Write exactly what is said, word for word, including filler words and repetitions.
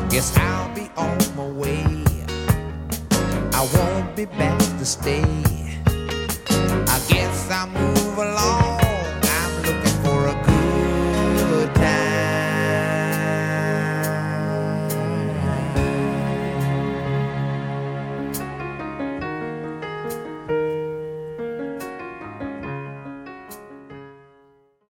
Guess I'll be on my way. I won't be back to stay.